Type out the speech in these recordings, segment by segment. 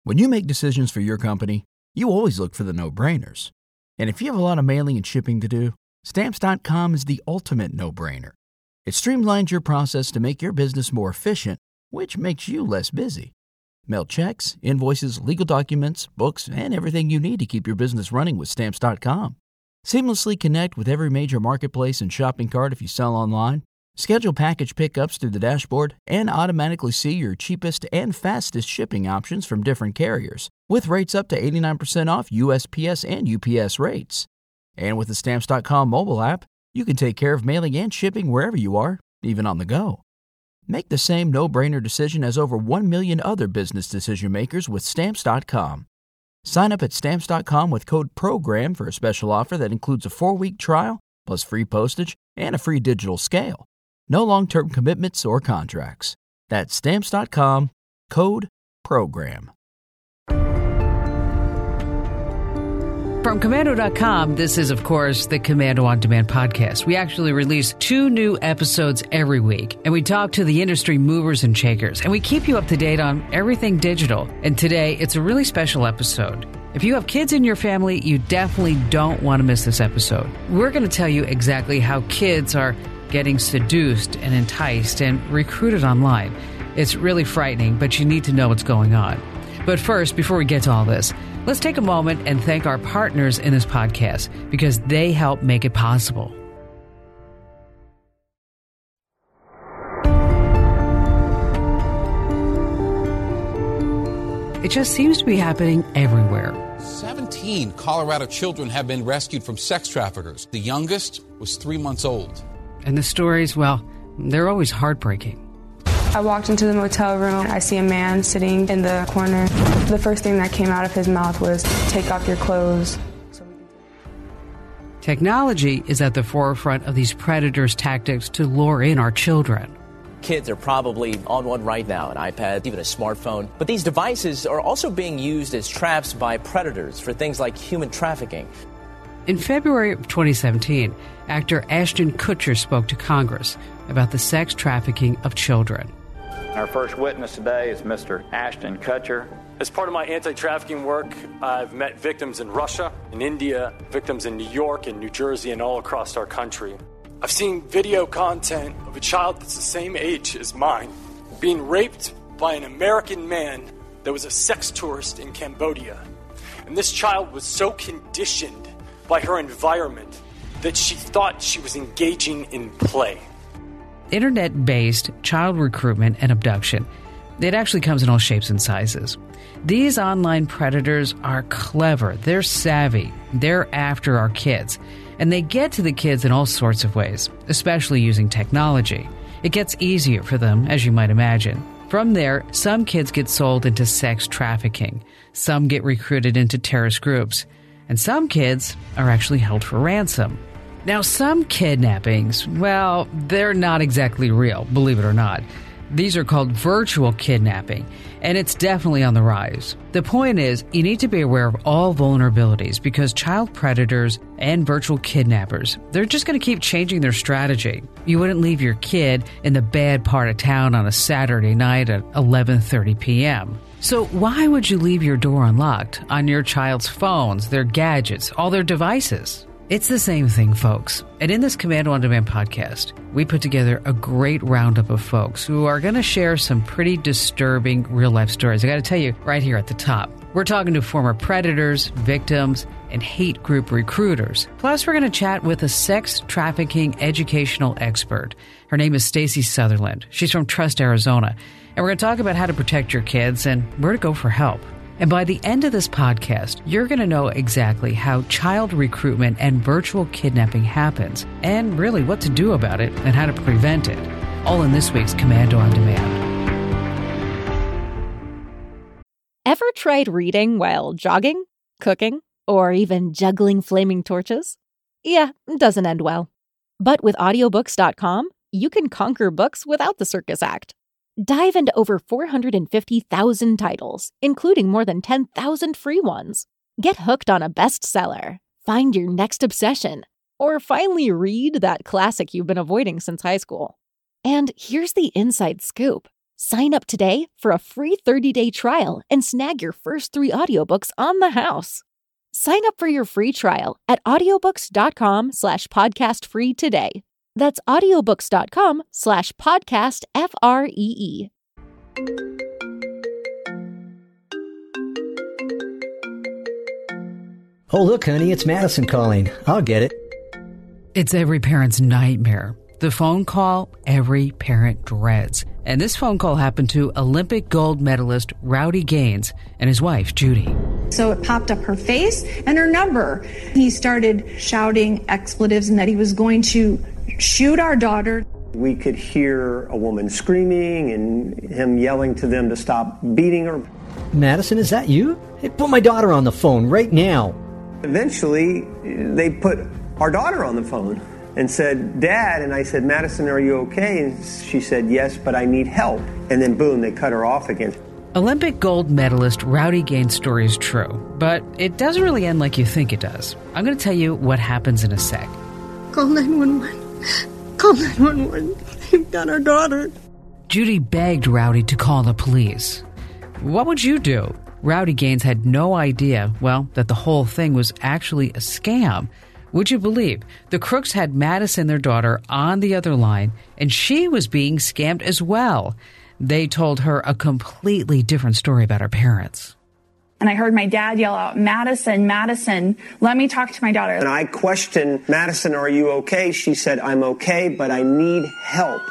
When you make decisions for your company, you always look for the no-brainers. And if you have a lot of mailing and shipping to do, Stamps.com is the ultimate no-brainer. It streamlines your process to make your business more efficient, which makes you less busy. Mail checks, invoices, legal documents, books, and everything you need to keep your business running with Stamps.com. Seamlessly connect with every major marketplace and shopping cart if you sell online. Schedule package pickups through the dashboard and automatically see your cheapest and fastest shipping options from different carriers, with rates up to 89% off USPS and UPS rates. And with the Stamps.com mobile app, you can take care of mailing and shipping wherever you are, even on the go. Make the same no-brainer decision as over 1 million other business decision makers with Stamps.com. Sign up at Stamps.com with code PROGRAM for a special offer that includes a 4-week trial, plus free postage and a free digital scale. No long-term commitments or contracts. That's Stamps.com, code PROGRAM. From Komando.com, this is, of course, the Komando On Demand podcast. We actually release 2 new episodes every week, and we talk to the industry movers and shakers, and we keep you up to date on everything digital. And today, it's a really special episode. If you have kids in your family, you definitely don't want to miss this episode. We're going to tell you exactly how kids are getting seduced and enticed and recruited online. It's really frightening, but you need to know what's going on. But first, before we get to all this, let's take a moment and thank our partners in this podcast because they help make it possible. It just seems to be happening everywhere. 17 Colorado children have been rescued from sex traffickers. The youngest was 3 months old. And the stories, well, they're always heartbreaking. I walked into the motel room. I see a man sitting in the corner. The first thing that came out of his mouth was, "Take off your clothes." Technology is at the forefront of these predators' tactics to lure in our children. Kids are probably on one right now, an iPad, even a smartphone. But these devices are also being used as traps by predators for things like human trafficking. In February of 2017, actor Ashton Kutcher spoke to Congress about the sex trafficking of children. Our first witness today is Mr. Ashton Kutcher. As part of my anti-trafficking work, I've met victims in Russia, in India, victims in New York and New Jersey, and all across our country. I've seen video content of a child that's the same age as mine being raped by an American man that was a sex tourist in Cambodia. And this child was so conditioned by her environment that she thought she was engaging in play. Internet-based child recruitment and abduction. It actually comes in all shapes and sizes. These online predators are clever. They're savvy. They're after our kids. And they get to the kids in all sorts of ways, especially using technology. It gets easier for them, as you might imagine. From there, some kids get sold into sex trafficking. Some get recruited into terrorist groups. And some kids are actually held for ransom. Now, some kidnappings, well, they're not exactly real, believe it or not. These are called virtual kidnapping, and it's definitely on the rise. The point is, you need to be aware of all vulnerabilities because child predators and virtual kidnappers, they're just going to keep changing their strategy. You wouldn't leave your kid in the bad part of town on a Saturday night at 11:30 p.m. So why would you leave your door unlocked on your child's phones, their gadgets, all their devices? It's the same thing, folks. And in this Komando On Demand podcast, we put together a great roundup of folks who are going to share some pretty disturbing real-life stories. I got to tell you right here at the top. We're talking to former predators, victims, and hate group recruiters. Plus, we're going to chat with a sex trafficking educational expert. Her name is Stacey Sutherland. She's from Trust, Arizona. And we're going to talk about how to protect your kids and where to go for help. And by the end of this podcast, you're going to know exactly how child recruitment and virtual kidnapping happens, and really what to do about it and how to prevent it. All in this week's Komando On Demand. Ever tried reading while jogging, cooking, or even juggling flaming torches? Yeah, it doesn't end well. But with audiobooks.com, you can conquer books without the circus act. Dive into over 450,000 titles, including more than 10,000 free ones. Get hooked on a bestseller, find your next obsession, or finally read that classic you've been avoiding since high school. And here's the inside scoop. Sign up today for a free 30-day trial and snag your first 3 audiobooks on the house. Sign up for your free trial at audiobooks.com/podcastfree today. That's audiobooks.com/podcastfree. Oh, look, honey, it's Madison calling. I'll get it. It's every parent's nightmare. The phone call every parent dreads. And this phone call happened to Olympic gold medalist Rowdy Gaines and his wife, Judy. So it popped up her face and her number. He started shouting expletives and that he was going to shoot our daughter. We could hear a woman screaming and him yelling to them to stop beating her. Madison, is that you? Hey, put my daughter on the phone right now. Eventually, they put our daughter on the phone and said, Dad, and I said, Madison, are you okay? And she said, yes, but I need help. And then boom, they cut her off again. Olympic gold medalist Rowdy Gaines' story is true, but it doesn't really end like you think it does. I'm going to tell you what happens in a sec. Call 911. Call 911. They've got our daughter. Judy begged Rowdy to call the police. What would you do? Rowdy Gaines had no idea, well, that the whole thing was actually a scam. Would you believe the crooks had Madison, their daughter, on the other line, and she was being scammed as well? They told her a completely different story about her parents. And I heard my dad yell out, Madison, Madison, let me talk to my daughter. And I questioned, Madison, are you okay? She said, I'm okay, but I need help.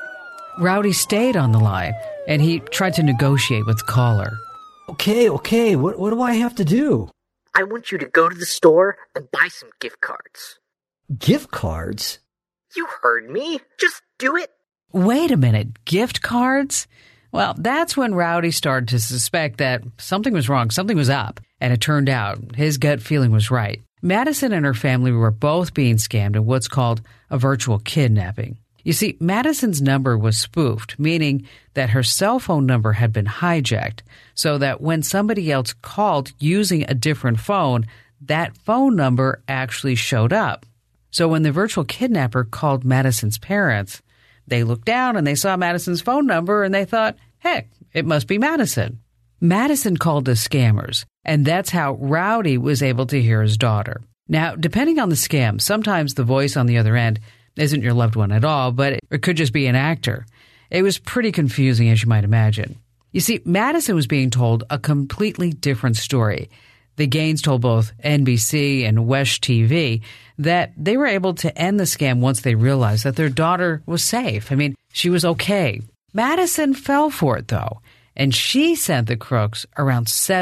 Rowdy stayed on the line, and he tried to negotiate with the caller. Okay, what do I have to do? I want you to go to the store and buy some gift cards. Gift cards? You heard me. Just do it. Wait a minute, gift cards? Well, that's when Rowdy started to suspect that something was wrong, something was up. And it turned out his gut feeling was right. Madison and her family were both being scammed in what's called a virtual kidnapping. You see, Madison's number was spoofed, meaning that her cell phone number had been hijacked, so that when somebody else called using a different phone, that phone number actually showed up. So when the virtual kidnapper called Madison's parents, they looked down and they saw Madison's phone number and they thought, heck, it must be Madison. Madison called the scammers, and that's how Rowdy was able to hear his daughter. Now, depending on the scam, sometimes the voice on the other end isn't your loved one at all, but it could just be an actor. It was pretty confusing, as you might imagine. You see, Madison was being told a completely different story. The Gaines told both NBC and Wesh TV that they were able to end the scam once they realized that their daughter was safe. I mean, she was okay. Madison fell for it, though, and she sent the crooks around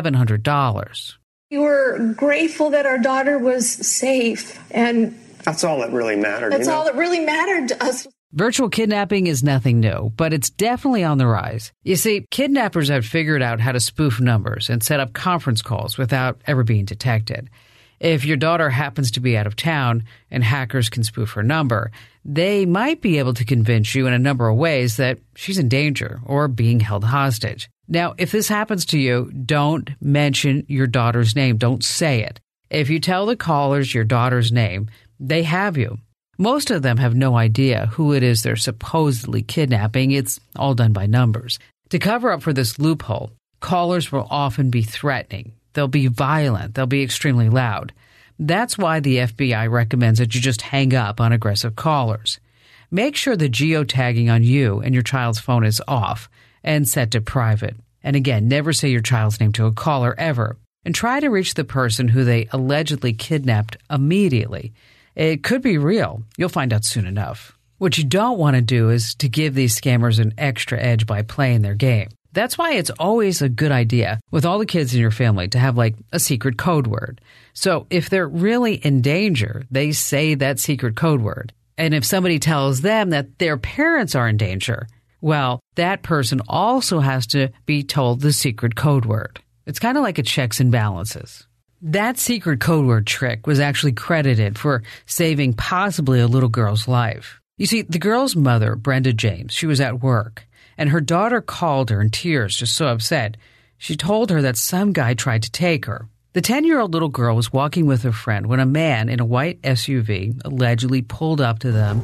$700. We were grateful that our daughter was safe, and that's all that really mattered. That's all that really mattered to us. Virtual kidnapping is nothing new, but it's definitely on the rise. You see, kidnappers have figured out how to spoof numbers and set up conference calls without ever being detected. If your daughter happens to be out of town and hackers can spoof her number, they might be able to convince you in a number of ways that she's in danger or being held hostage. Now, if this happens to you, don't mention your daughter's name. Don't say it. If you tell the callers your daughter's name, they have you. Most of them have no idea who it is they're supposedly kidnapping. It's all done by numbers. To cover up for this loophole, callers will often be threatening. They'll be violent. They'll be extremely loud. That's why the FBI recommends that you just hang up on aggressive callers. Make sure the geotagging on you and your child's phone is off and set to private. And again, never say your child's name to a caller ever. And try to reach the person who they allegedly kidnapped immediately. It could be real. You'll find out soon enough. What you don't want to do is to give these scammers an extra edge by playing their game. That's why it's always a good idea with all the kids in your family to have like a secret code word. So if they're really in danger, they say that secret code word. And if somebody tells them that their parents are in danger, well, that person also has to be told the secret code word. It's kind of like a checks and balances. That secret code word trick was actually credited for saving possibly a little girl's life. You see, the girl's mother, Brenda James, she was at work, and her daughter called her in tears, just so upset. She told her that some guy tried to take her. The 10-year-old little girl was walking with her friend when a man in a white SUV allegedly pulled up to them,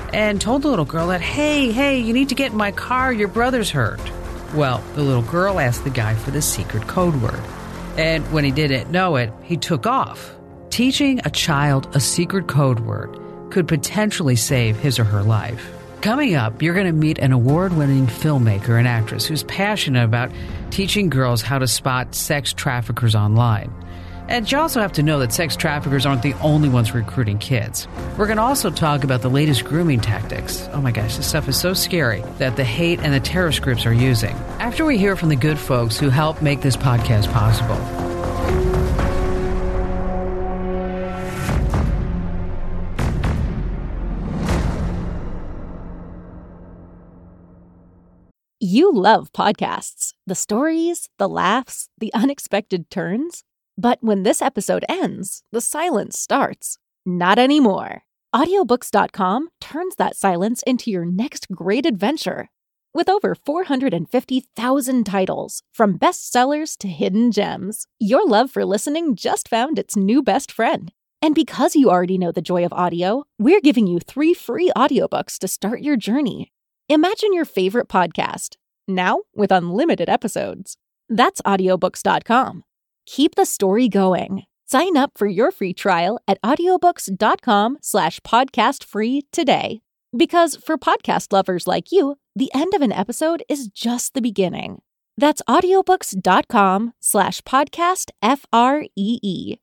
and told the little girl that, hey, you need to get in my car, your brother's hurt. Well, the little girl asked the guy for the secret code word. And when he didn't know it, he took off. Teaching a child a secret code word could potentially save his or her life. Coming up, you're going to meet an award-winning filmmaker and actress who's passionate about teaching girls how to spot sex traffickers online. And you also have to know that sex traffickers aren't the only ones recruiting kids. We're going to also talk about the latest grooming tactics. Oh my gosh, this stuff is so scary that the hate and the terrorist groups are using. After we hear from the good folks who help make this podcast possible. You love podcasts, the stories, the laughs, the unexpected turns. But when this episode ends, the silence starts. Not anymore. Audiobooks.com turns that silence into your next great adventure. With over 450,000 titles, from bestsellers to hidden gems, your love for listening just found its new best friend. And because you already know the joy of audio, we're giving you 3 free audiobooks to start your journey. Imagine your favorite podcast, now with unlimited episodes. That's audiobooks.com. Keep the story going. Sign up for your free trial at audiobooks.com/podcastfree today. Because for podcast lovers like you, the end of an episode is just the beginning. That's audiobooks.com/podcastfree.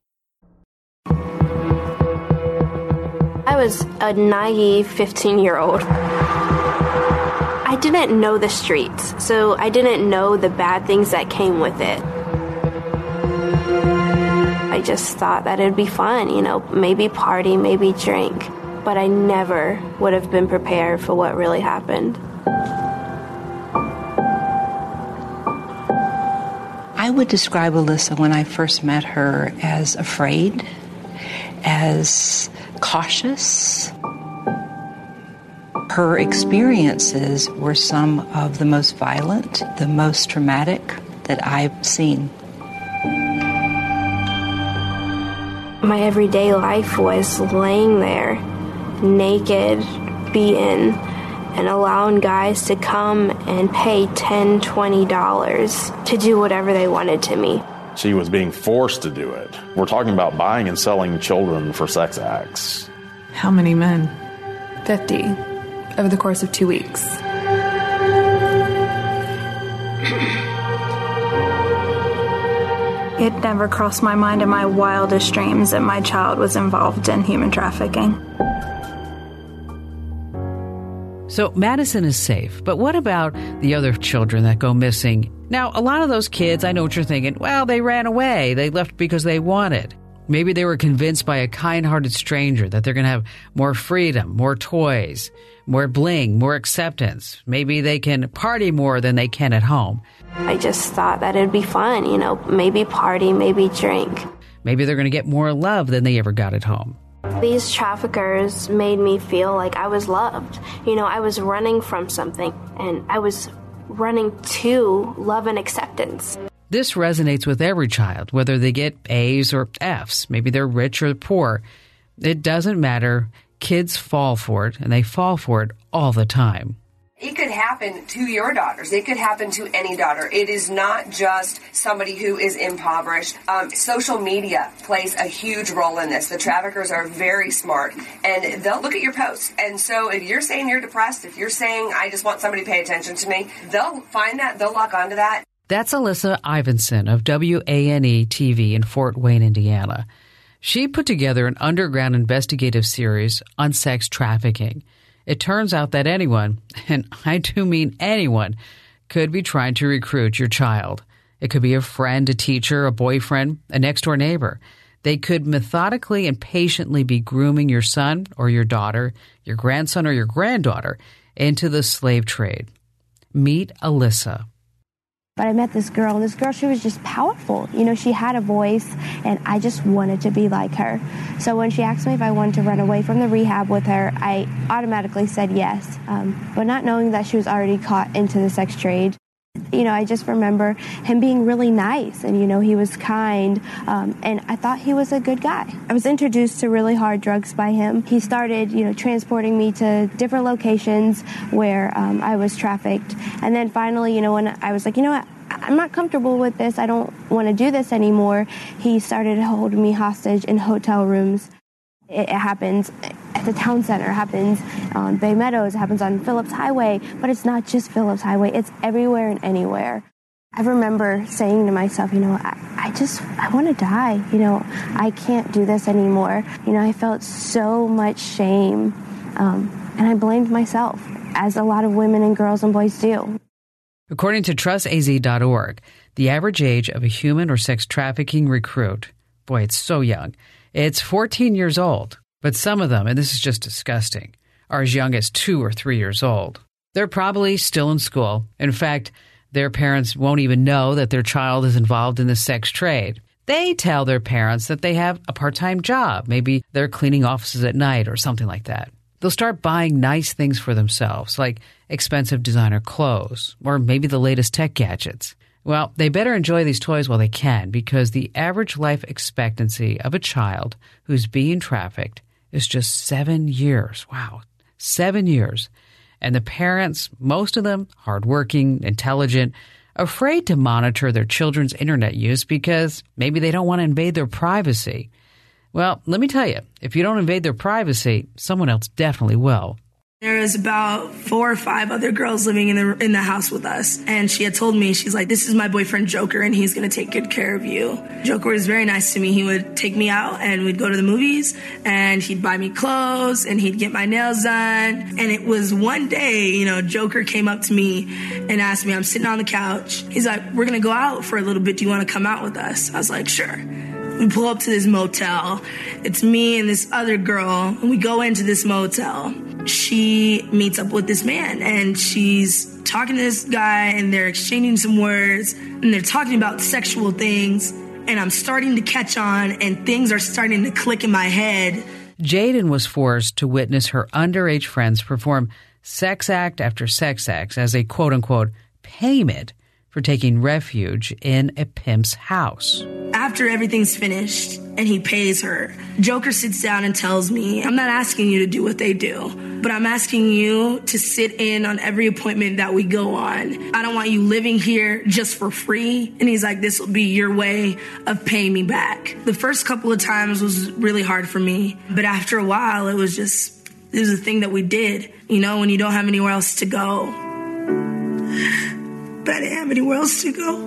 I was a naive 15-year-old. I didn't know the streets, so I didn't know the bad things that came with it. I just thought that it'd be fun, maybe party, maybe drink. But I never would have been prepared for what really happened. I would describe Alyssa when I first met her as afraid, as cautious. Her experiences were some of the most violent, the most traumatic that I've seen. My everyday life was laying there, naked, beaten, and allowing guys to come and pay $10, $20 to do whatever they wanted to me. She was being forced to do it. We're talking about buying and selling children for sex acts. How many men? 50, over the course of 2 weeks. It never crossed my mind in my wildest dreams that my child was involved in human trafficking. So Madison is safe, but what about the other children that go missing? Now, a lot of those kids, I know what you're thinking, well, they ran away. They left because they wanted. Maybe they were convinced by a kind-hearted stranger that they're going to have more freedom, more toys, more bling, more acceptance. Maybe they can party more than they can at home. I just thought that it'd be fun, maybe party, maybe drink. Maybe they're going to get more love than they ever got at home. These traffickers made me feel like I was loved. I was running from something, and I was running to love and acceptance. This resonates with every child, whether they get A's or F's. Maybe they're rich or poor. It doesn't matter. Kids fall for it, and they fall for it all the time. It could happen to your daughters. It could happen to any daughter. It is not just somebody who is impoverished. Social media plays a huge role in this. The traffickers are very smart, and they'll look at your posts. And so if you're saying you're depressed, if you're saying, I just want somebody to pay attention to me, they'll find that, they'll lock onto that. That's Alyssa Ivinson of WANE TV in Fort Wayne, Indiana. She put together an underground investigative series on sex trafficking. It turns out that anyone, and I do mean anyone, could be trying to recruit your child. It could be a friend, a teacher, a boyfriend, a next-door neighbor. They could methodically and patiently be grooming your son or your daughter, your grandson or your granddaughter into the slave trade. Meet Alyssa. But I met this girl, she was just powerful. She had a voice, and I just wanted to be like her. So when she asked me if I wanted to run away from the rehab with her, I automatically said yes, but not knowing that she was already caught into the sex trade. I just remember him being really nice and, he was kind, and I thought he was a good guy. I was introduced to really hard drugs by him. He started, transporting me to different locations where I was trafficked. And then finally, when I was like, what? I'm not comfortable with this. I don't want to do this anymore. He started holding me hostage in hotel rooms. It happens at the town center, it happens on Bay Meadows, it happens on Phillips Highway, but it's not just Phillips Highway, it's everywhere and anywhere. I remember saying to myself, I want to die. I can't do this anymore. I felt so much shame, and I blamed myself, as a lot of women and girls and boys do. According to trustaz.org, the average age of a human or sex trafficking recruit, boy, it's so young, it's 14 years old. But some of them, and this is just disgusting, are as young as 2 or 3 years old. They're probably still in school. In fact, their parents won't even know that their child is involved in the sex trade. They tell their parents that they have a part-time job. Maybe they're cleaning offices at night or something like that. They'll start buying nice things for themselves, like expensive designer clothes or maybe the latest tech gadgets. Well, they better enjoy these toys while they can, because the average life expectancy of a child who's being trafficked is just 7 years. Wow, 7 years. And the parents, most of them hardworking, intelligent, afraid to monitor their children's internet use because maybe they don't want to invade their privacy. Well, let me tell you, if you don't invade their privacy, someone else definitely will. There was about 4 or 5 other girls living in the house with us. And she had told me, she's like, this is my boyfriend Joker, and he's going to take good care of you. Joker was very nice to me. He would take me out and we'd go to the movies and he'd buy me clothes and he'd get my nails done. And it was one day, Joker came up to me and asked me, I'm sitting on the couch. He's like, we're going to go out for a little bit. Do you want to come out with us? I was like, sure. We pull up to this motel. It's me and this other girl, and we go into this motel. She meets up with this man, and she's talking to this guy, and they're exchanging some words, and they're talking about sexual things, and I'm starting to catch on, and things are starting to click in my head. Jaden was forced to witness her underage friends perform sex act after sex act as a quote-unquote payment for taking refuge in a pimp's house. After everything's finished and he pays her, Joker sits down and tells me, I'm not asking you to do what they do, but I'm asking you to sit in on every appointment that we go on. I don't want you living here just for free. And he's like, this will be your way of paying me back. The first couple of times was really hard for me, but after a while, it was a thing that we did, when you don't have anywhere else to go. But I didn't have anywhere else to go.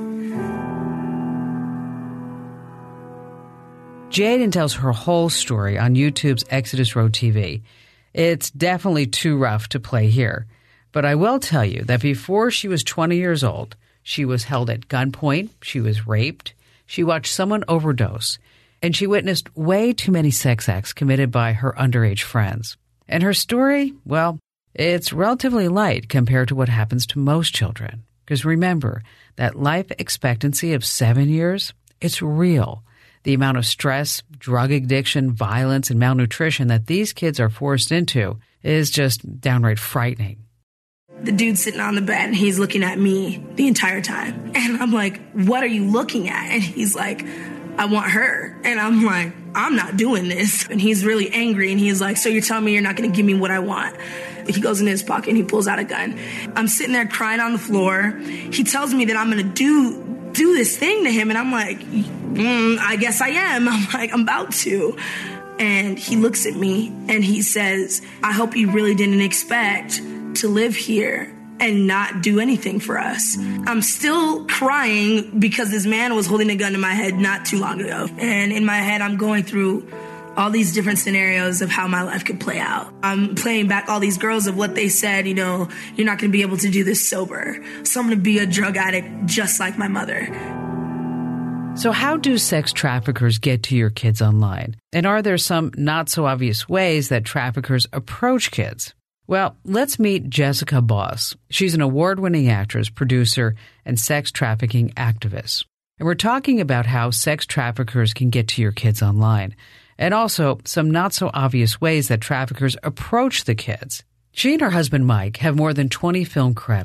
Jaden tells her whole story on YouTube's Exodus Road TV. It's definitely too rough to play here. But I will tell you that before she was 20 years old, she was held at gunpoint, she was raped, she watched someone overdose, and she witnessed way too many sex acts committed by her underage friends. And her story, well, it's relatively light compared to what happens to most children. Because remember, that life expectancy of 7 years, it's real. The amount of stress, drug addiction, violence, and malnutrition that these kids are forced into is just downright frightening. The dude's sitting on the bed and he's looking at me the entire time. And I'm like, what are you looking at? And he's like, I want her. And I'm like, I'm not doing this. And he's really angry and he's like, so you're telling me you're not going to give me what I want? He goes in his pocket and he pulls out a gun. I'm sitting there crying on the floor. He tells me that I'm going to do this thing to him. And I'm like, I guess I am. I'm like, I'm about to. And he looks at me and he says, I hope you really didn't expect to live here and not do anything for us. I'm still crying because this man was holding a gun to my head not too long ago. And in my head, I'm going through all these different scenarios of how my life could play out. I'm playing back all these girls of what they said, you're not going to be able to do this sober. So I'm going to be a drug addict just like my mother. So how do sex traffickers get to your kids online? And are there some not so obvious ways that traffickers approach kids? Well, let's meet Jessica Boss. She's an award-winning actress, producer, and sex trafficking activist. And we're talking about how sex traffickers can get to your kids online, and also some not so obvious ways that traffickers approach the kids. She and her husband Mike have more than 20 film credits,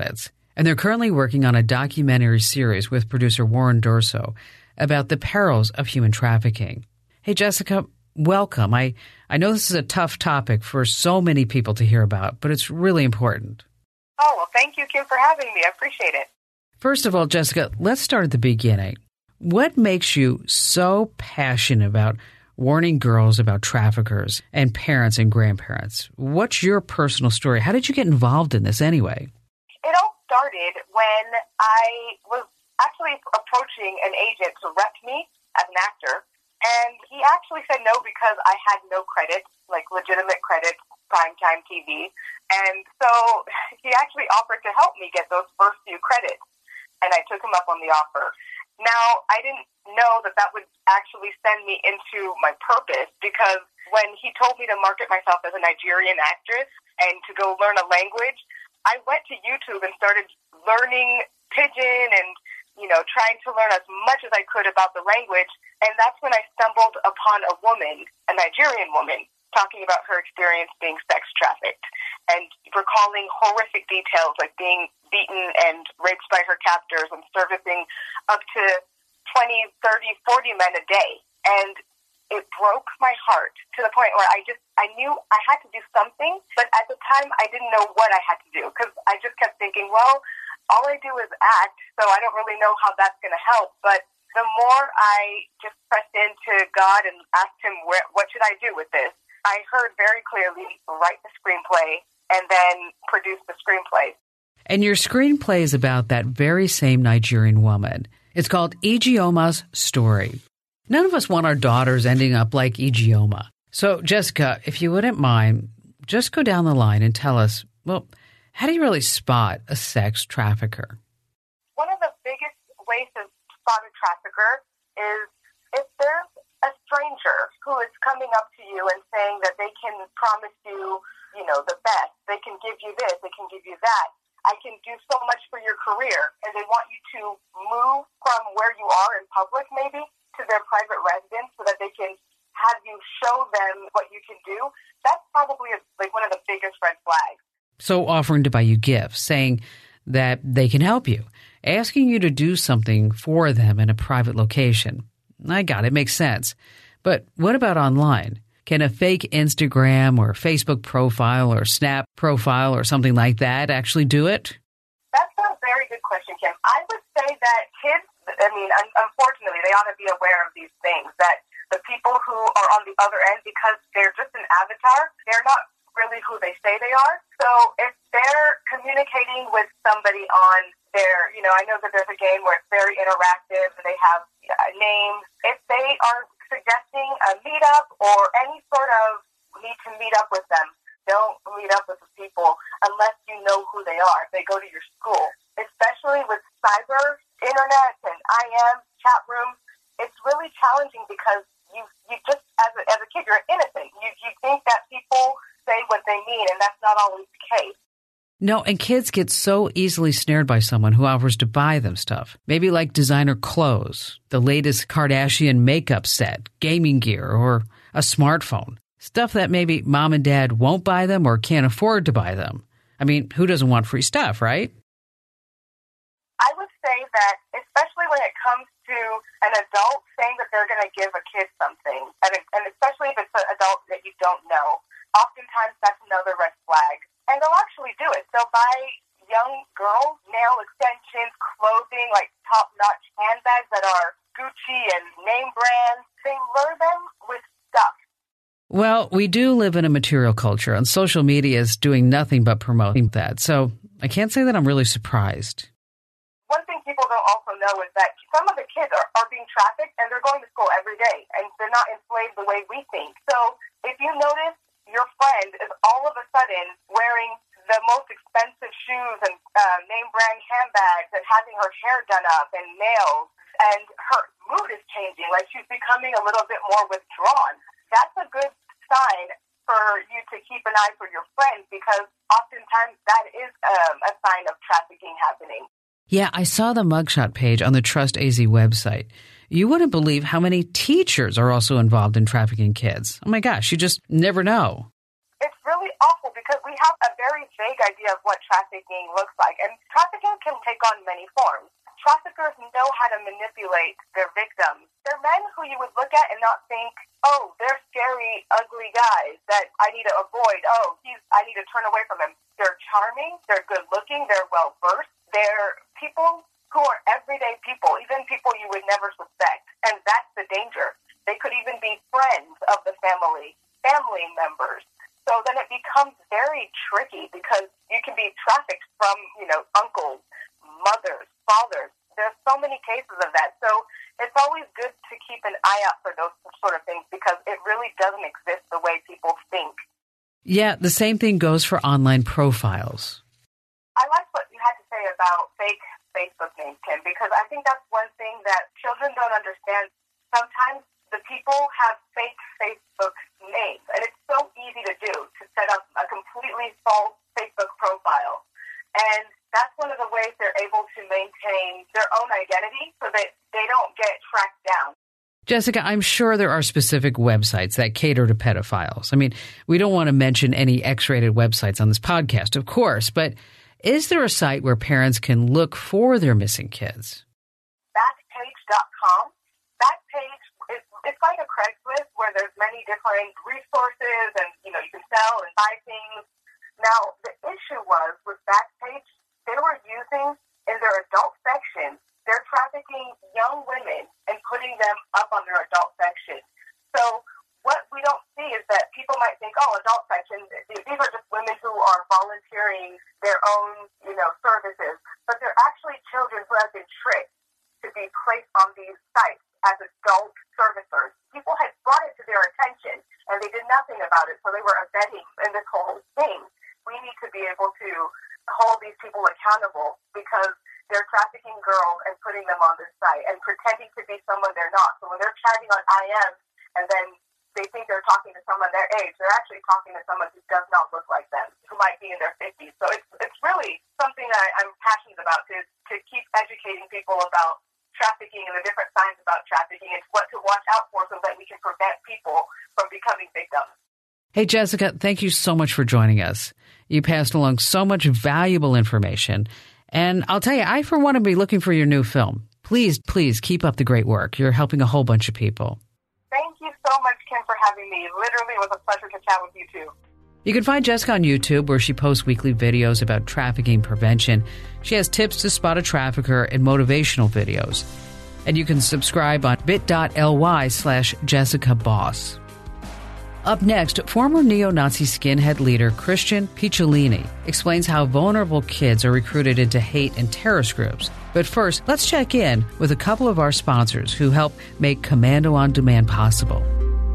And they're currently working on a documentary series with producer Warren Durso about the perils of human trafficking. Hey, Jessica, welcome. I know this is a tough topic for so many people to hear about, but it's really important. Oh, well, thank you, Kim, for having me. I appreciate it. First of all, Jessica, let's start at the beginning. What makes you so passionate about warning girls about traffickers and parents and grandparents? What's your personal story? How did you get involved in this anyway? It all started when I was actually approaching an agent to rep me as an actor, and he actually said no because I had no credits, like legitimate credits, primetime TV, and so he actually offered to help me get those first few credits, and I took him up on the offer. Now, I didn't know that would actually send me into my purpose, because when he told me to market myself as a Nigerian actress and to go learn a language, I went to YouTube and started learning Pidgin and, trying to learn as much as I could about the language. And that's when I stumbled upon a woman, a Nigerian woman, talking about her experience being sex trafficked and recalling horrific details like being beaten and raped by her captors and servicing up to 20, 30, 40 men a day. And it broke my heart to the point where I knew I had to do something, but at the time I didn't know what I had to do, because I just kept thinking, well, all I do is act, so I don't really know how that's going to help. But the more I just pressed into God and asked him, what should I do with this? I heard very clearly, write the screenplay and then produce the screenplay. And your screenplay is about that very same Nigerian woman. It's called Ijioma's Story. None of us want our daughters ending up like Ijeoma. So, Jessica, if you wouldn't mind, just go down the line and tell us, well, how do you really spot a sex trafficker? One of the biggest ways to spot a trafficker is if there's a stranger who is coming up to you and saying that they can promise you, the best. They can give you this, they can give you that. I can do so much for your career, and they want you to move from where you are in public maybe to their private residence so that they can have you show them what you can do. That's probably one of the biggest red flags. So offering to buy you gifts, saying that they can help you, asking you to do something for them in a private location. I got it, makes sense. But what about online? Can a fake Instagram or Facebook profile or Snap profile or something like that actually do it? That's a very good question, Kim. I would say that kids, unfortunately, they ought to be aware of these things, that the people who are on the other end, because they're just an avatar, they're not really who they say they are. So if they're communicating with somebody on their, I know that there's a game where it's very interactive and they have names. If they are suggesting a meetup or any sort of need to meet up with them, don't meet up with the people unless you know who they are. If they go to your school, especially with cyber, internet, and IM, chat rooms, it's really challenging because you just, as a kid, you're innocent. You think that people say what they mean, and that's not always the case. No, and kids get so easily snared by someone who offers to buy them stuff. Maybe like designer clothes, the latest Kardashian makeup set, gaming gear, or a smartphone. Stuff that maybe mom and dad won't buy them or can't afford to buy them. Who doesn't want free stuff, right? I would say that, especially when it comes to an adult saying that they're going to give a kid something, and especially if it's an adult that you don't know, oftentimes that's another red flag. And they'll actually do it. They'll buy young girls nail extensions, clothing, like top-notch handbags that are Gucci and name brands. They lure them with stuff. Well, we do live in a material culture, and social media is doing nothing but promoting that. So I can't say that I'm really surprised. One thing people don't also know is that some of the kids are being trafficked, and they're going to school every day, and they're not enslaved the way we think. So if you notice your friend is all of a sudden wearing the most expensive shoes and name brand handbags and having her hair done up and nails, and her mood is changing, like she's becoming a little bit more withdrawn, that's a good sign for you to keep an eye for your friends, because oftentimes that is a sign of trafficking happening. Yeah, I saw the mugshot page on the Trust AZ website. You wouldn't believe how many teachers are also involved in trafficking kids. Oh my gosh, you just never know. It's really awful because we have a very vague idea of what trafficking looks like. And trafficking can take on many forms. Traffickers know how to manipulate their victims. They're men who you would look at and not think, oh, they're scary, ugly guys that I need to avoid. Oh, I need to turn away from him. They're charming. They're good-looking. They're well-versed. They're people who are everyday people, even people you would never suspect. And that's the danger. They could even be friends of the family members. So then it becomes very tricky because you can be trafficked from, uncles, mothers, fathers. There's so many cases of that. So it's always good to keep an eye out for those sort of things because it really doesn't exist the way people think. Yeah, the same thing goes for online profiles. I like what you had to say about fake Facebook names, Kim, because I think that's one thing that children don't understand. Sometimes the people have fake Facebook names, and it's so easy to do, to set up a completely false Facebook profile. And that's one of the ways they're able to maintain their own identity so that they don't get tracked down. Jessica, I'm sure there are specific websites that cater to pedophiles. I mean, we don't want to mention any X-rated websites on this podcast, of course, but is there a site where parents can look for their missing kids? Backpage.com. Backpage, it's like a Craigslist where there's many different resources and, you can sell and buy things. Now, the issue was with Backpage, they were using in their adult section, they're trafficking young women and putting them up on their adult section. So what we don't see is that people might think, oh, adult section, these are just women who are volunteering their own, services. But they're actually children who have been tricked to be placed on these sites as adult servicers. People had brought it to their attention, and they did nothing about it, so they were abetting in this whole thing. We need to be able to hold these people accountable because they're trafficking girls and putting them on this site and pretending to be someone they're not. So when they're chatting on IM and then they think they're talking to someone their age, they're actually talking to someone who does not look like them, who might be in their 50s. So it's really something that I'm passionate about, to keep educating people about trafficking and the different signs about trafficking and what to watch out for so that we can prevent people from becoming victims. Hey, Jessica, thank you so much for joining us. You passed along so much valuable information. And I'll tell you, I, for one, will be looking for your new film. Please keep up the great work. You're helping a whole bunch of people. Thank you so much, Kim, for having me. Literally, it was a pleasure to chat with you, too. You can find Jessica on YouTube, where she posts weekly videos about trafficking prevention. She has tips to spot a trafficker and motivational videos. And you can subscribe on bit.ly/Jessica Boss. Up next, former neo-Nazi skinhead leader Christian Picciolini explains how vulnerable kids are recruited into hate and terrorist groups. But first, let's check in with a couple of our sponsors who help make Commando on Demand possible.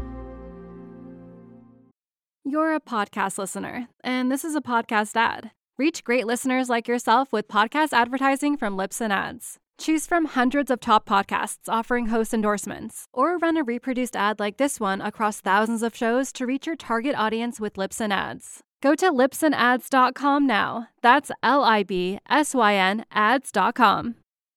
You're a podcast listener, and this is a podcast ad. Reach great listeners like yourself with podcast advertising from Libsyn Ads. Choose from hundreds of top podcasts offering host endorsements, or run a reproduced ad like this one across thousands of shows to reach your target audience with Libsyn Ads. Go to libsynads.com now. That's LIBSYN ads.com.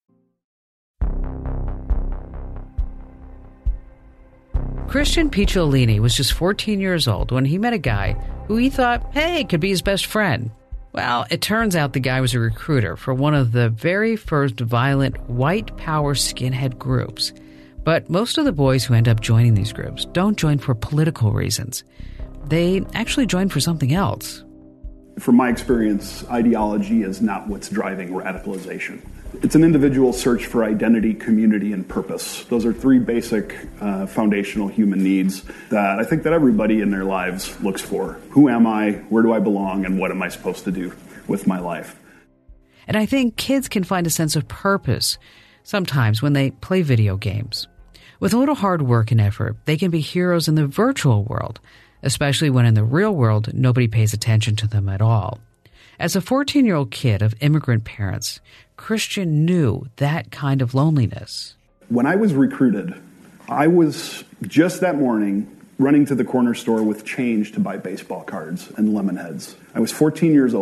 Christian Picciolini was just 14 years old when he met a guy who he thought, hey, could be his best friend. Well, it turns out the guy was a recruiter for one of the very first violent white power skinhead groups. But most of the boys who end up joining these groups don't join for political reasons. They actually join for something else. From my experience, ideology is not what's driving radicalization. It's an individual search for identity, community, and purpose. Those are three basic foundational human needs that I think that everybody in their lives looks for. Who am I? Where do I belong? And what am I supposed to do with my life? And I think kids can find a sense of purpose sometimes when they play video games. With a little hard work and effort, they can be heroes in the virtual world, especially when in the real world, nobody pays attention to them at all. As a 14-year-old kid of immigrant parents, Christian knew that kind of loneliness. When I was recruited, I was just that morning running to the corner store with change to buy baseball cards and lemon heads. I was 14 years old.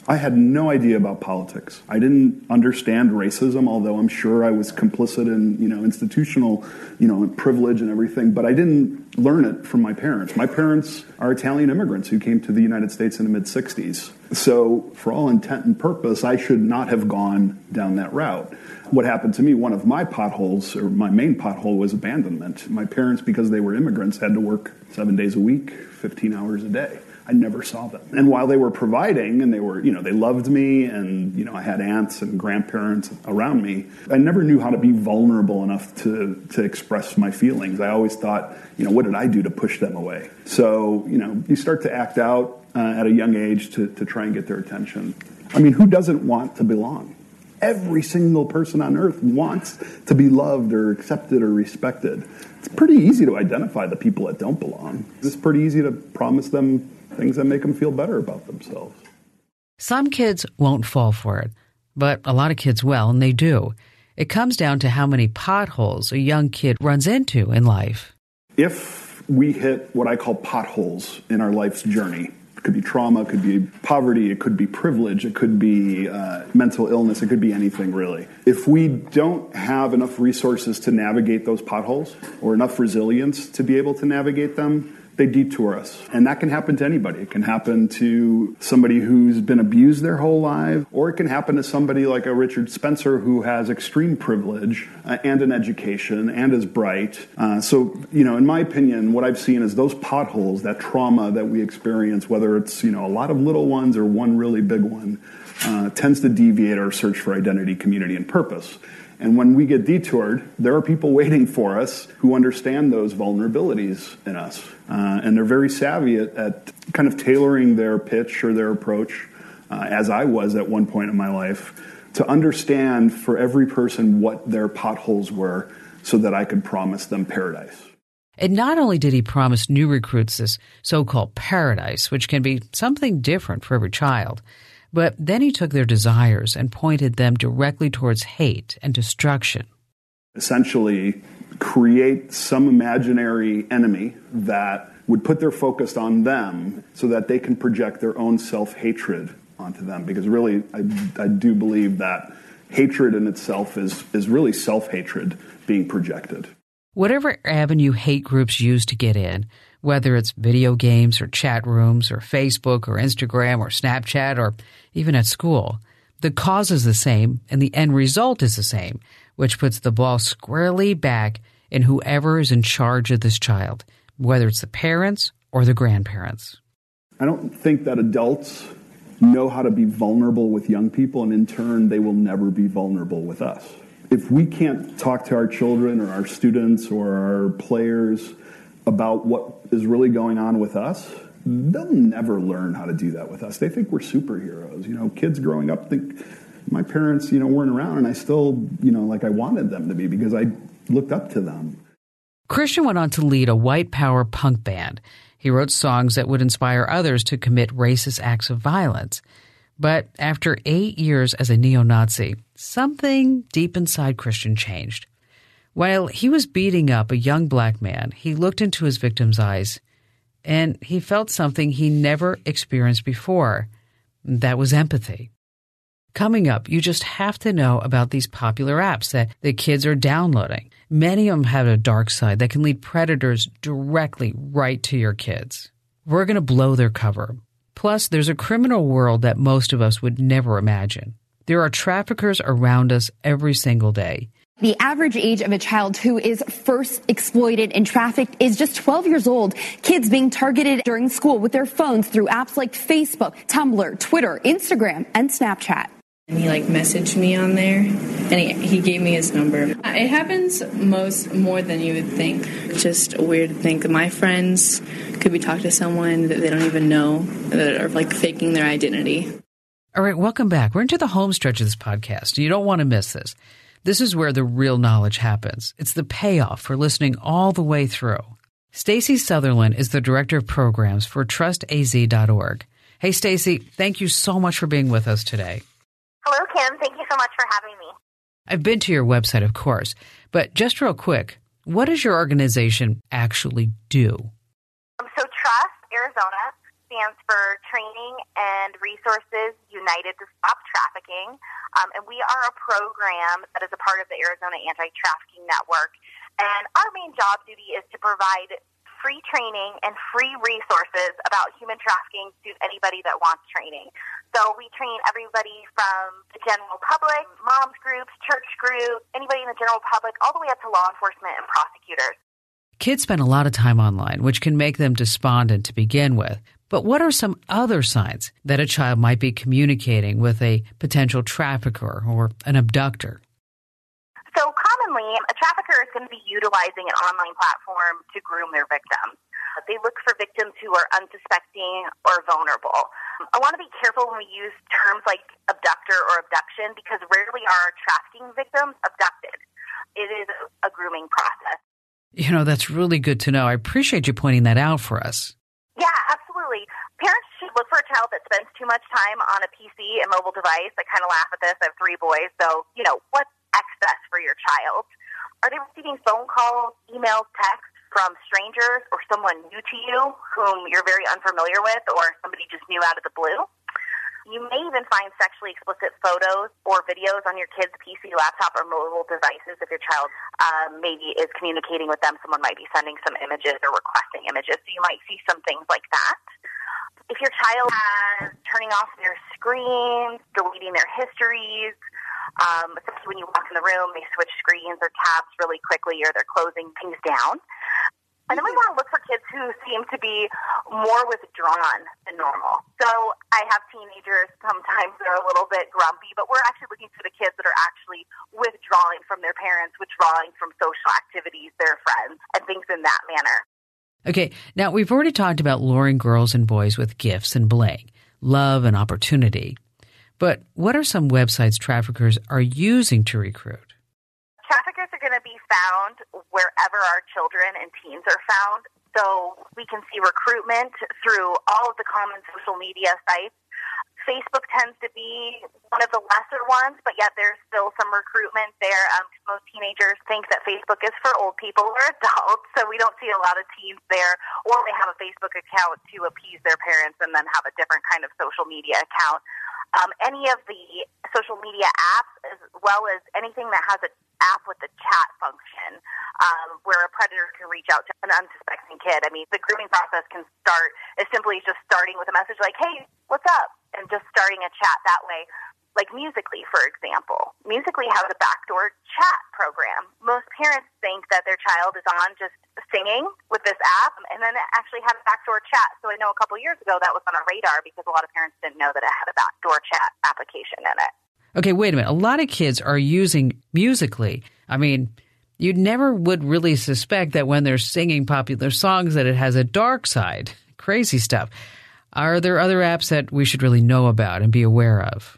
I had no idea about politics. I didn't understand racism, although I'm sure I was complicit in, institutional, privilege and everything, but I didn't learn it from my parents. My parents are Italian immigrants who came to the United States in the mid-60s. So for all intent and purpose, I should not have gone down that route. What happened to me, one of my potholes, or my main pothole, was abandonment. My parents, because they were immigrants, had to work 7 days a week, 15 hours a day. I never saw them. And while they were providing, and they were, they loved me, and, I had aunts and grandparents around me, I never knew how to be vulnerable enough to express my feelings. I always thought, what did I do to push them away? So, you start to act out at a young age to try and get their attention. I mean, who doesn't want to belong? Every single person on earth wants to be loved or accepted or respected. It's pretty easy to identify the people that don't belong. It's pretty easy to promise them things that make them feel better about themselves. Some kids won't fall for it, but a lot of kids will, and they do. It comes down to how many potholes a young kid runs into in life. If we hit what I call potholes in our life's journey, it could be trauma, it could be poverty, it could be privilege, it could be mental illness, it could be anything really. If we don't have enough resources to navigate those potholes or enough resilience to be able to navigate them, they detour us. And that can happen to anybody. It can happen to somebody who's been abused their whole life, or it can happen to somebody like a Richard Spencer who has extreme privilege and an education and is bright. So, in my opinion, what I've seen is those potholes, that trauma that we experience, whether it's, a lot of little ones or one really big one, tends to deviate our search for identity, community, and purpose. And when we get detoured, there are people waiting for us who understand those vulnerabilities in us. And they're very savvy at kind of tailoring their pitch or their approach, as I was at one point in my life, to understand for every person what their potholes were so that I could promise them paradise. And not only did he promise new recruits this so-called paradise, which can be something different for every child, but then he took their desires and pointed them directly towards hate and destruction. Essentially, create some imaginary enemy that would put their focus on them so that they can project their own self-hatred onto them. Because really, I do believe that hatred in itself is really self-hatred being projected. Whatever avenue hate groups use to get in, whether it's video games or chat rooms or Facebook or Instagram or Snapchat or even at school, the cause is the same and the end result is the same, which puts the ball squarely back in whoever is in charge of this child, whether it's the parents or the grandparents. I don't think that adults know how to be vulnerable with young people, and in turn, they will never be vulnerable with us. If we can't talk to our children or our students or our players about what is really going on with us, they'll never learn how to do that with us. They think we're superheroes. Kids growing up think my parents, weren't around, and I still, I wanted them to be because I looked up to them. Christian went on to lead a white power punk band. He wrote songs that would inspire others to commit racist acts of violence. But after 8 years as a neo-Nazi, something deep inside Christian changed. While he was beating up a young black man, he looked into his victim's eyes, and he felt something he never experienced before. That was empathy. Coming up, you just have to know about these popular apps that the kids are downloading. Many of them have a dark side that can lead predators directly right to your kids. We're going to blow their cover. Plus, there's a criminal world that most of us would never imagine. There are traffickers around us every single day. The average age of a child who is first exploited and trafficked is just 12 years old. Kids being targeted during school with their phones through apps like Facebook, Tumblr, Twitter, Instagram, and Snapchat. And he messaged me on there, and he gave me his number. It happens more than you would think. It's just weird to think that my friends could be talking to someone that they don't even know, that are faking their identity. All right, welcome back. We're into the home stretch of this podcast. You don't want to miss this. This is where the real knowledge happens. It's the payoff for listening all the way through. Stacey Sutherland is the Director of Programs for TrustAZ.org. Hey, Stacey, thank you so much for being with us today. Hello, Kim. Thank you so much for having me. I've been to your website, of course, but just real quick, what does your organization actually do? So Trust Arizona stands for Training and Resources United to Stop Trafficking, and we are a program that is a part of the Arizona Anti-Trafficking Network. And our main job duty is to provide free training and free resources about human trafficking to anybody that wants training. So we train everybody from the general public, moms groups, church groups, anybody in the general public, all the way up to law enforcement and prosecutors. Kids spend a lot of time online, which can make them despondent to begin with. But what are some other signs that a child might be communicating with a potential trafficker or an abductor? So commonly, a trafficker is going to be utilizing an online platform to groom their victims. They look for victims who are unsuspecting or vulnerable. I want to be careful when we use terms like abductor or abduction because rarely are trafficking victims abducted. It is a grooming process. You know, that's really good to know. I appreciate you pointing that out for us. Yeah, absolutely. Parents should look for a child that spends too much time on a PC and mobile device. I kind of laugh at this. I have 3 boys. So, what's excess for your child? Are they receiving phone calls, emails, texts from strangers or someone new to you whom you're very unfamiliar with or somebody just new out of the blue? You may even find sexually explicit photos or videos on your kid's PC, laptop, or mobile devices if your child maybe is communicating with them. Someone might be sending some images or requesting images, so you might see some things like that. If your child has turning off their screens, deleting their histories, especially when you walk in the room, they switch screens or tabs really quickly or they're closing things down. And then we want to look for kids who seem to be more withdrawn than normal. So I have teenagers sometimes that are a little bit grumpy, but we're actually looking for the kids that are actually withdrawing from their parents, withdrawing from social activities, their friends, and things in that manner. Okay, now we've already talked about luring girls and boys with gifts and bling, love and opportunity. But what are some websites traffickers are using to recruit? Traffickers are going to be found wherever our children and teens are found. So we can see recruitment through all of the common social media sites. Facebook tends to be one of the lesser ones, but yet there's still some recruitment there. Most teenagers think that Facebook is for old people or adults, so we don't see a lot of teens there, or they have a Facebook account to appease their parents and then have a different kind of social media account. Any of the social media apps, as well as anything that has an app with a chat function, where a predator can reach out to an unsuspecting kid. I mean, the grooming process can start as simply as just starting with a message like, hey, what's up? And just starting a chat that way. Like Musical.ly, for example. Musical.ly has a backdoor chat program. Most parents think that their child is on just singing with this app, and then it actually had a backdoor chat. So I know a couple years ago that was on our radar because a lot of parents didn't know that it had a backdoor chat application in it. Okay, wait a minute. A lot of kids are using Musical.ly. I mean, you never would really suspect that when they're singing popular songs that it has a dark side. Crazy stuff. Are there other apps that we should really know about and be aware of?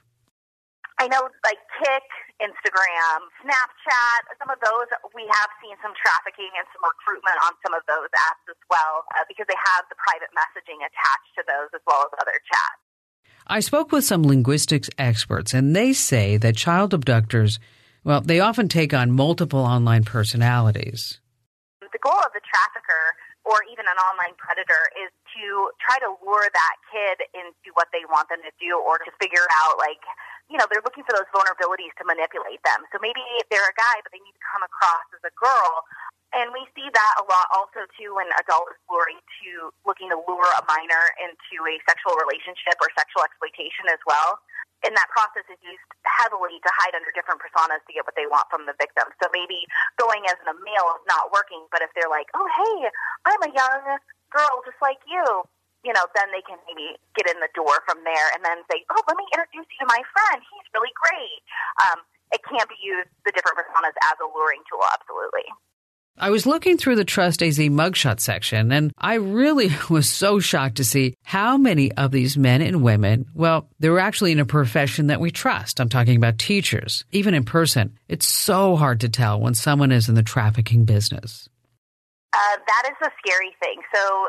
I know, like Kik, Instagram, Snapchat, some of those, we have seen some trafficking and some recruitment on some of those apps as well because they have the private messaging attached to those as well as other chats. I spoke with some linguistics experts, and they say that child abductors, well, they often take on multiple online personalities. The goal of the trafficker or even an online predator is to try to lure that kid into what they want them to do or to figure out, like, they're looking for those vulnerabilities to manipulate them. So maybe they're a guy, but they need to come across as a girl. And we see that a lot also, too, when adult is looking to lure a minor into a sexual relationship or sexual exploitation as well. And that process is used heavily to hide under different personas to get what they want from the victim. So maybe going as a male is not working, but if they're like, oh, hey, I'm a young girl just like you, then they can maybe get in the door from there and then say, oh, let me introduce you to my friend. He's really great. It can be used, the different personas, as a luring tool, absolutely. I was looking through the Trust AZ mugshot section, and I really was so shocked to see how many of these men and women, well, they're actually in a profession that we trust. I'm talking about teachers. Even in person, it's so hard to tell when someone is in the trafficking business. That is the scary thing. So the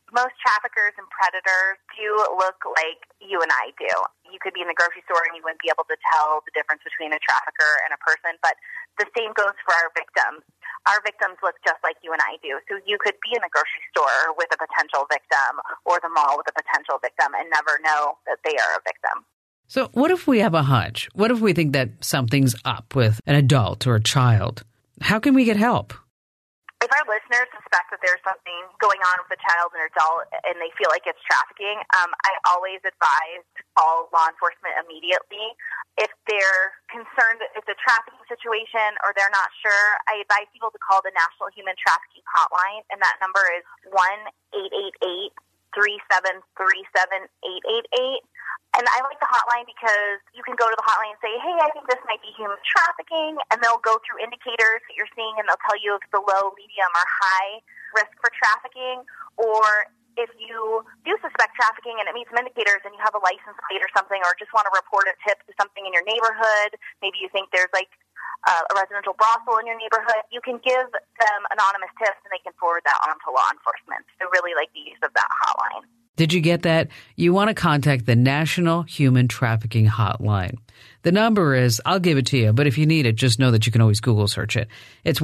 Most traffickers and predators do look like you and I do. You could be in the grocery store and you wouldn't be able to tell the difference between a trafficker and a person, but the same goes for our victims. Our victims look just like you and I do. So you could be in the grocery store with a potential victim or the mall with a potential victim and never know that they are a victim. So what if we have a hunch? What if we think that something's up with an adult or a child? How can we get help? If our listeners suspect that there's something going on with a child and adult and they feel like it's trafficking, I always advise to call law enforcement immediately. If they're concerned that it's a trafficking situation or they're not sure, I advise people to call the National Human Trafficking Hotline, and that number is 1-888-373-7888. And I like the hotline because you can go to the hotline and say, hey, I think this might be human trafficking, and they'll go through indicators that you're seeing, and they'll tell you if it's a low, medium, or high risk for trafficking. Or if you do suspect trafficking and it meets some indicators and you have a license plate or something, or just want to report a tip to something in your neighborhood, maybe you think there's like a residential brothel in your neighborhood, you can give them anonymous tips and they can forward that on to law enforcement. So really like the use of that hotline. Did you get that? You want to contact the National Human Trafficking Hotline. The number is, I'll give it to you, but if you need it, just know that you can always Google search it. It's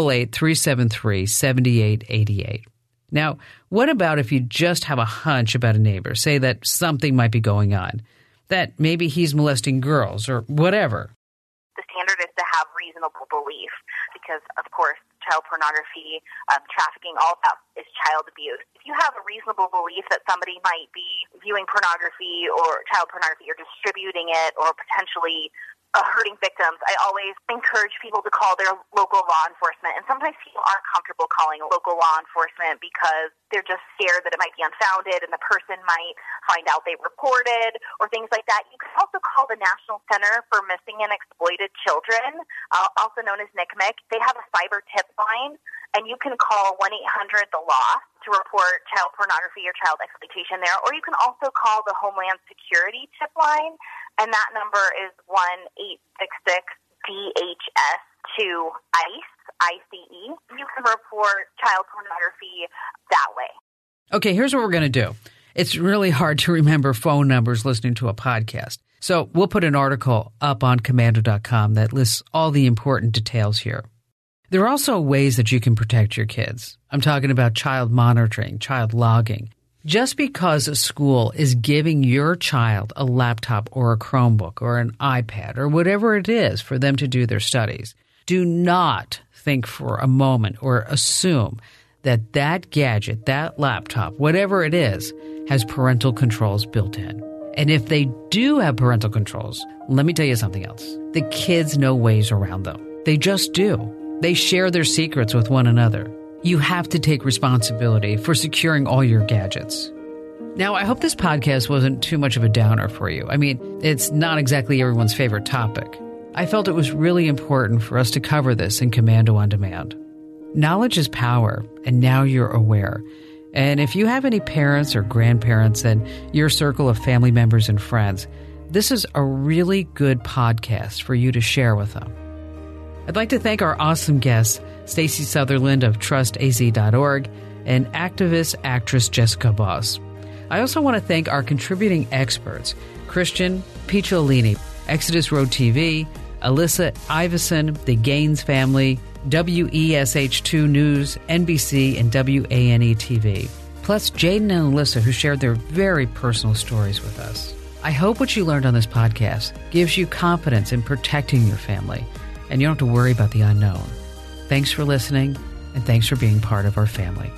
1-888-373-7888. Now, what about if you just have a hunch about a neighbor, say that something might be going on, that maybe he's molesting girls or whatever? The standard is to have reasonable belief because, of course, child pornography, trafficking, all that is child abuse. If you have a reasonable belief that somebody might be viewing pornography or child pornography or distributing it or potentially hurting victims, I always encourage people to call their local law enforcement. And sometimes people aren't comfortable calling local law enforcement because they're just scared that it might be unfounded and the person might find out they reported or things like that. You can also call the National Center for Missing and Exploited Children, also known as NCMEC. They have a cyber tip line, and you can call 1-800-THE-LOST to report child pornography or child exploitation there. Or you can also call the Homeland Security tip line, and that number is 1-866-DHS2-ICE, ICE. You can report child pornography that way. Okay, here's what we're going to do. It's really hard to remember phone numbers listening to a podcast. So we'll put an article up on Komando.com that lists all the important details here. There are also ways that you can protect your kids. I'm talking about child monitoring, child logging. Just because a school is giving your child a laptop or a Chromebook or an iPad or whatever it is for them to do their studies, do not think for a moment or assume that that gadget, that laptop, whatever it is, has parental controls built in. And if they do have parental controls, let me tell you something else. The kids know ways around them. They just do. They share their secrets with one another. You have to take responsibility for securing all your gadgets. Now, I hope this podcast wasn't too much of a downer for you. I mean, it's not exactly everyone's favorite topic. I felt it was really important for us to cover this in Komando on Demand. Knowledge is power, and now you're aware. And if you have any parents or grandparents in your circle of family members and friends, this is a really good podcast for you to share with them. I'd like to thank our awesome guests, Stacey Sutherland of TrustAZ.org and activist actress Jessica Boss. I also want to thank our contributing experts, Christian Picciolini, Exodus Road TV, Alyssa Iveson, The Gaines Family, WESH2 News, NBC, and WANE TV. Plus Jaden and Alyssa, who shared their very personal stories with us. I hope what you learned on this podcast gives you confidence in protecting your family, and you don't have to worry about the unknown. Thanks for listening, and thanks for being part of our family.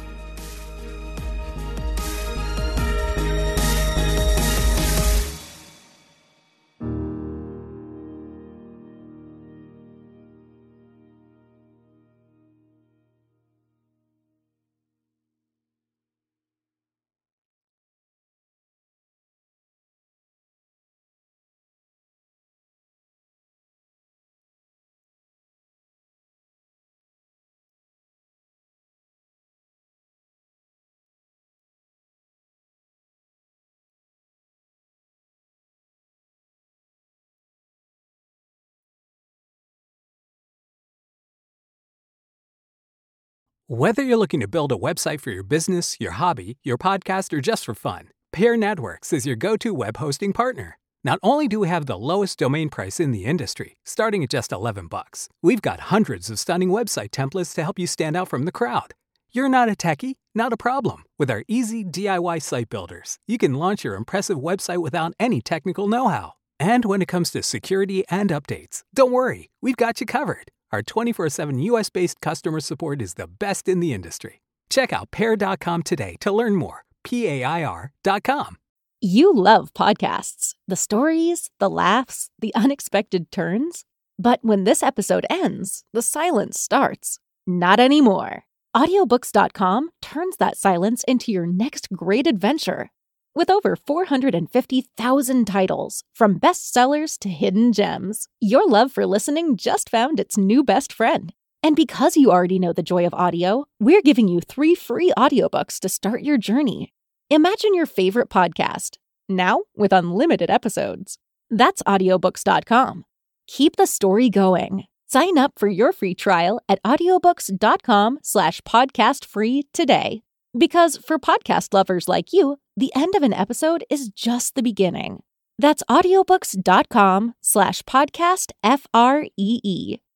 Whether you're looking to build a website for your business, your hobby, your podcast, or just for fun, Pair Networks is your go-to web hosting partner. Not only do we have the lowest domain price in the industry, starting at just $11, we've got hundreds of stunning website templates to help you stand out from the crowd. You're not a techie? Not a problem. With our easy DIY site builders, you can launch your impressive website without any technical know-how. And when it comes to security and updates, don't worry, we've got you covered. Our 24/7 US-based customer support is the best in the industry. Check out Pair.com today to learn more. PAIR.com. You love podcasts, the stories, the laughs, the unexpected turns. But when this episode ends, the silence starts. Not anymore. Audiobooks.com turns that silence into your next great adventure. With over 450,000 titles, from bestsellers to hidden gems, your love for listening just found its new best friend. And because you already know the joy of audio, we're giving you 3 free audiobooks to start your journey. Imagine your favorite podcast, now with unlimited episodes. That's audiobooks.com. Keep the story going. Sign up for your free trial at audiobooks.com/podcastfree today. Because for podcast lovers like you, the end of an episode is just the beginning. That's audiobooks.com/podcastfree.